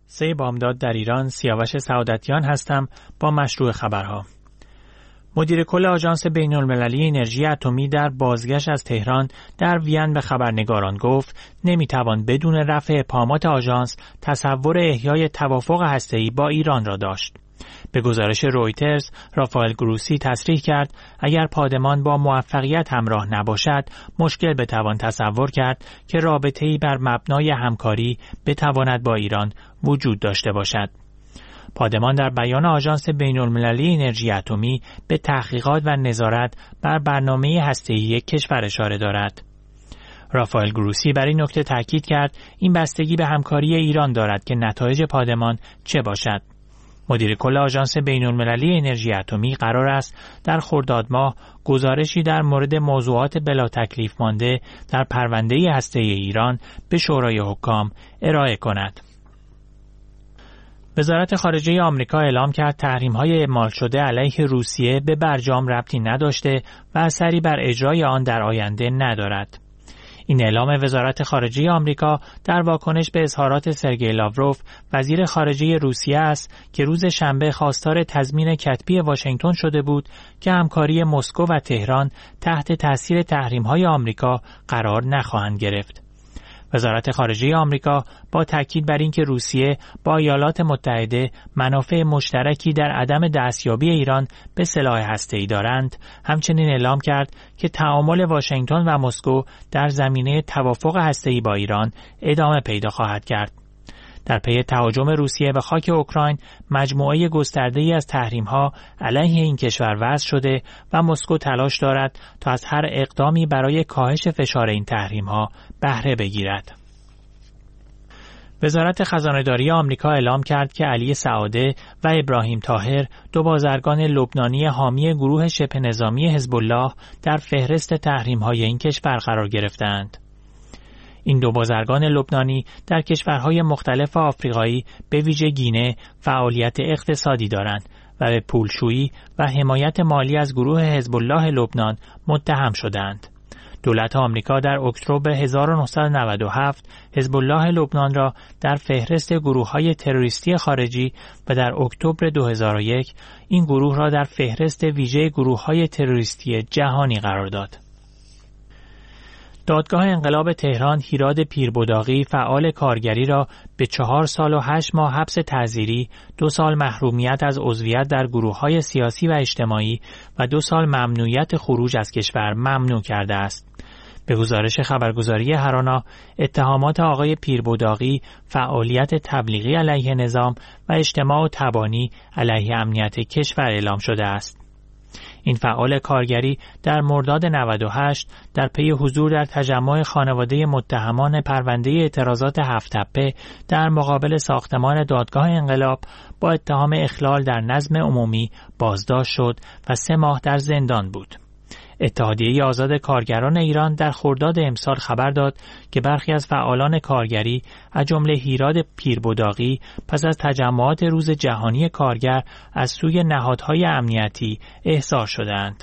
3 بامداد در ایران، سیاوش سعادتیان هستم با مشروع خبرها. مدیر کل آژانس بین‌المللی انرژی اتمی در بازگشت از تهران در وین به خبرنگاران گفت نمیتوان بدون رفع ابهامات آژانس تصور احیای توافق هسته‌ای با ایران را داشت. به گزارش رویترز، رافائل گروسی تصریح کرد اگر پادمان با موفقیت همراه نباشد، مشکل بتوان تصور کرد که رابطه‌ای بر مبنای همکاری بتواند با ایران وجود داشته باشد. پادمان در بیان آژانس بین‌المللی انرژی اتمی به تحقیقات و نظارت بر برنامه هسته‌ای کشور اشاره دارد. رافائل گروسی بر این نکته تاکید کرد این بستگی به همکاری ایران دارد که نتایج پادمان چه باشد. مدیر کل آژانس بین‌المللی انرژی اتمی قرار است در خرداد ماه گزارشی در مورد موضوعات بلا تکلیف مانده در پرونده هسته‌ای ایران به شورای حکام ارائه کند. وزارت خارجه آمریکا اعلام کرد تحریم‌های اعمال شده علیه روسیه به برجام ربطی نداشته و اثری بر اجرای آن در آینده ندارد. این اعلام وزارت خارجه آمریکا در واکنش به اظهارات سرگئی لاوروف، وزیر خارجه روسیه است که روز شنبه خواستار تضمین کتبی واشنگتن شده بود که همکاری مسکو و تهران تحت تاثیر تحریم‌های آمریکا قرار نخواهند گرفت. وزارت خارجه آمریکا با تاکید بر اینکه روسیه با ایالات متحده منافع مشترکی در عدم دستیابی ایران به سلاح هسته‌ای دارند، همچنین اعلام کرد که تعامل واشنگتن و مسکو در زمینه توافق هسته‌ای با ایران ادامه پیدا خواهد کرد. در پی تهاجم روسیه به خاک اوکراین، مجموعه گسترده‌ای از تحریم‌ها علیه این کشور وضع شده و مسکو تلاش دارد تا از هر اقدامی برای کاهش فشار این تحریم‌ها بهره بگیرد. وزارت خزانه‌داری آمریکا اعلام کرد که علی سعاده و ابراهیم طاهر، 2 بازرگان لبنانی حامی گروه شبه نظامی حزب الله، در فهرست تحریم‌های این کشور قرار گرفتند. این 2 بازرگان لبنانی در کشورهای مختلف آفریقایی به ویژه گینه فعالیت اقتصادی دارند و به پولشویی و حمایت مالی از گروه حزب الله لبنان متهم شدند. دولت آمریکا در اکتبر 1997 حزب الله لبنان را در فهرست گروه‌های تروریستی خارجی و در اکتبر 2001 این گروه را در فهرست ویژه گروه‌های تروریستی جهانی قرار داد. دادگاه انقلاب تهران هیراد پیربداغی فعال کارگری را به 4 سال و 8 ماه حبس تعزیری، 2 سال محرومیت از عضویت در گروه‌های سیاسی و اجتماعی و 2 سال ممنوعیت خروج از کشور ممنوع کرده است. به گزارش خبرگزاری هرانا، اتهامات آقای پیربداغی فعالیت تبلیغی علیه نظام و اجتماع و تبانی علیه امنیت کشور اعلام شده است. این فعال کارگری در مرداد 98 در پی حضور در تجمع خانواده متهمان پرونده اعتراضات 7 تپه در مقابل ساختمان دادگاه انقلاب با اتهام اخلال در نظم عمومی بازداشت شد و 3 ماه در زندان بود. اتحادیه آزاد کارگران ایران در خرداد امسال خبر داد که برخی از فعالان کارگری از جمله هیراد پیربداغی پس از تجمعات روز جهانی کارگر از سوی نهادهای امنیتی احضار شدند.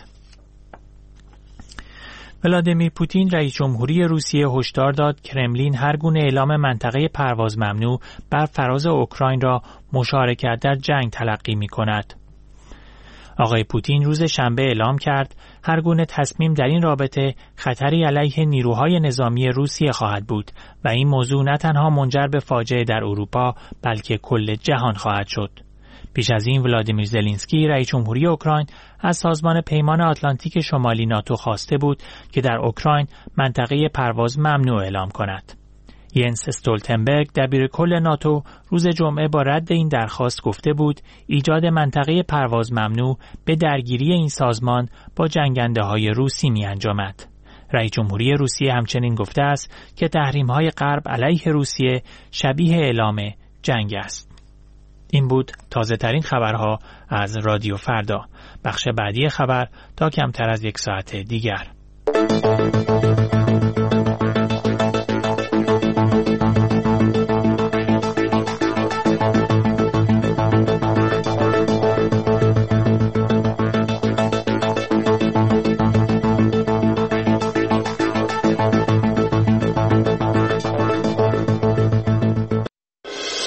ولادیمیر پوتین رئیس جمهوری روسیه هشدار داد کرملین هر گونه اعلام منطقه پرواز ممنوع بر فراز اوکراین را مشارکت در جنگ تلقی می‌کند. آقای پوتین روز شنبه اعلام کرد هر گونه تصمیم در این رابطه خطری علیه نیروهای نظامی روسیه خواهد بود و این موضوع نه تنها منجر به فاجعه در اروپا بلکه کل جهان خواهد شد. پیش از این ولادیمیر زلنسکی رئیس جمهوری اوکراین از سازمان پیمان آتلانتیک شمالی ناتو خواسته بود که در اوکراین منطقه پرواز ممنوع اعلام کند. ینس استولتنبرگ دبیرکل ناتو روز جمعه با رد این درخواست گفته بود ایجاد منطقه پرواز ممنوع به درگیری این سازمان با جنگنده‌های روسی می‌انجامد. رئیس جمهوری روسیه همچنین گفته است که تحریم‌های غرب علیه روسیه شبیه اعلام جنگ است. این بود تازه‌ترین خبرها از رادیو فردا. بخش بعدی خبر تا کمتر از 1 ساعت دیگر.